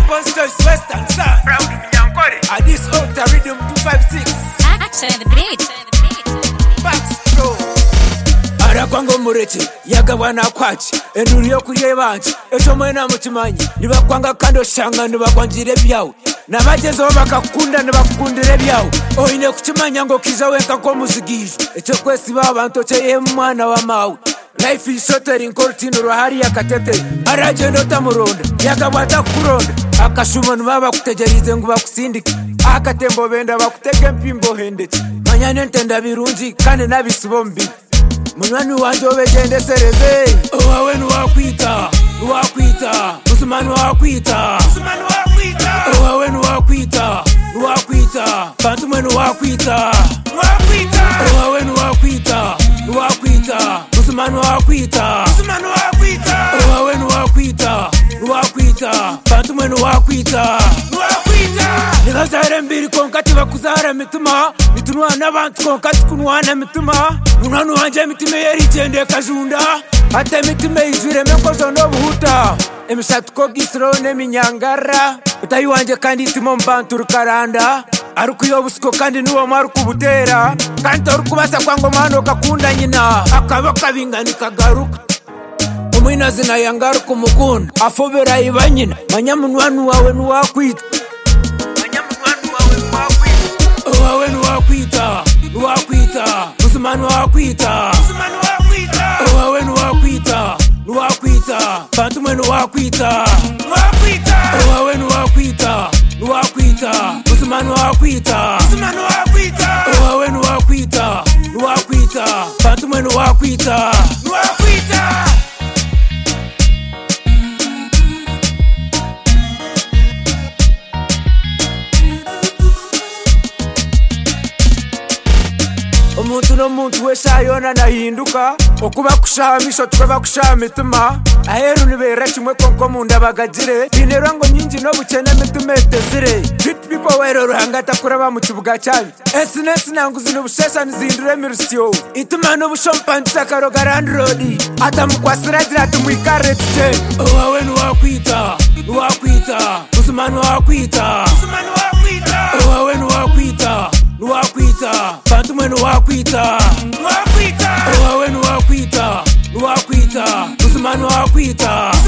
Posters Western Sun. Proud of me and Cody. At this outer rhythm 256. Action the beat. Backstroke. Arakwango mureke yagabana kwachi enduri yo kuriye banje ejo mwena mukimanyi nibakwanga kando shanga nibakwangire byawe nabagezeho bakakunda nibakundire byawe oine kukimanya ngo kiza wenka ko muzigijo ecyo kwesi babantu cye mwana wa mawe life is shortering kortino rohari yakatete aragenda tamuronda yagabata kuronda akashuma nubaba kutegerize ngo bakusindike akatembo benda bakutege mpimbo hendeke manyane ntenda birungi kandi nabisibombi Munwani wanje obegende sereze owawe nuwakwita Usman wakwita owawe nuwakwita bantu mwe nuwakwita owawe nuwakwita Usman wakwita owawe nuwakwita bantu mwe nuwakwita Nigazare mbiri konkati bakuzara mituma Mitunwa n'abantu konkati kunwana mituma Munwani wanje mitime yeri chende kajunda Ate mitime izure mekozo no buhuta Emisatu ko gisro ne minyangara Utayi wanje kandi itimo mbantu rukaranda Arukuyo busiko kandi nuwo maru kubutera Kanto rukubasa kwa ngomano kakunda nyina Akabaka bingani kagaruka Umwina zina yangaru kumukunda Afobera ibanyina Manyamunwani wawe nuwakwita owawe nuwakwita Usman wakwita owawe nuwakwita bantu mwe nuwakwita owawe nuwakwita Usman wakwita owawe nuwakwita bantu mwe nuwakwita Omuntu n'omuntu weshayona nahinduka okuba kushamisho tukaba kushamitima aheru nibera kimwe konko munda bagagire binerwa ngo nyingi no bukene mituma etezire bit people wero ruhangata kuraba mu kibuga cyabi esnesi nanguzi n'ubushesha nizindure mirusyo ituma n'ubushompanisa karogara road atamukwasira dira tumwikare tje owawe nuwakwita Usman wakwita owawe nuwakwita bantu mwe nuwakwita owawe nuwakwita Usman wakwita